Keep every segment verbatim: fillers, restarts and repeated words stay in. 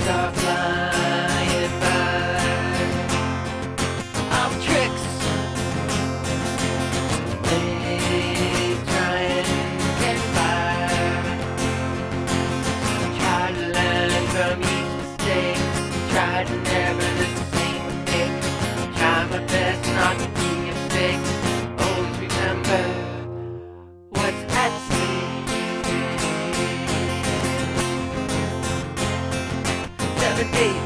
are flying by. Of tricks they try and get by. Try to learn from each mistake. Try to never the same mistake. Try my best not to be a fake. Always remember what's at stake. Seven days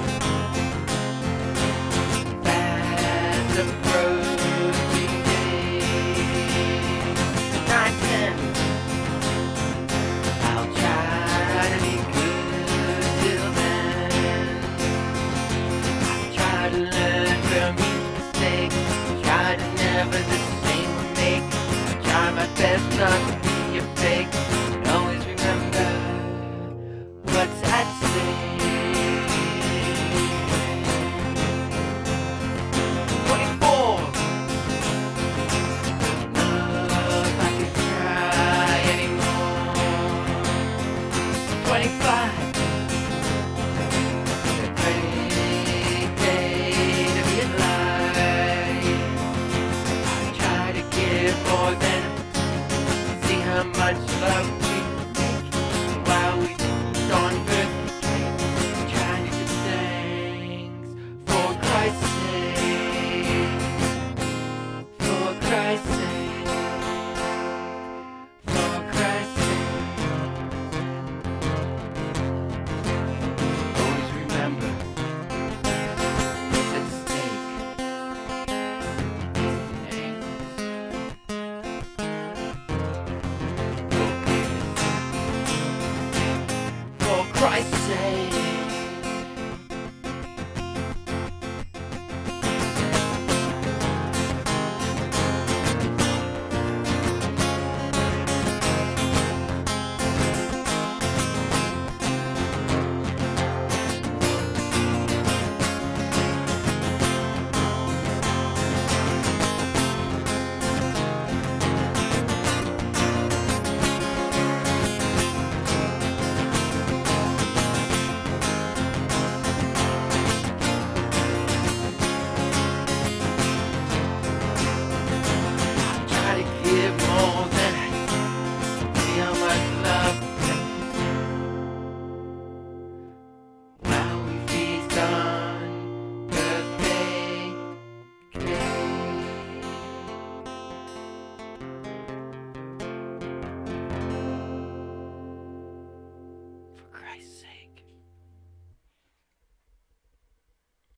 fast approaching days. Nine ten I'll try to be good till then. Try to learn from each mistake. Try to never the same mistake. Try my best not to be a fake. And always remember what's at stake. Twenty-four. No, if I could try anymore. Twenty-five. It's a great day to be alive. I try to give more than see how much love we make. And while we keep on birthday cake, trying to do things for Christ's sake. For Christ's sake. For Christ's sake. Always remember what's at stake. For Christ's sake.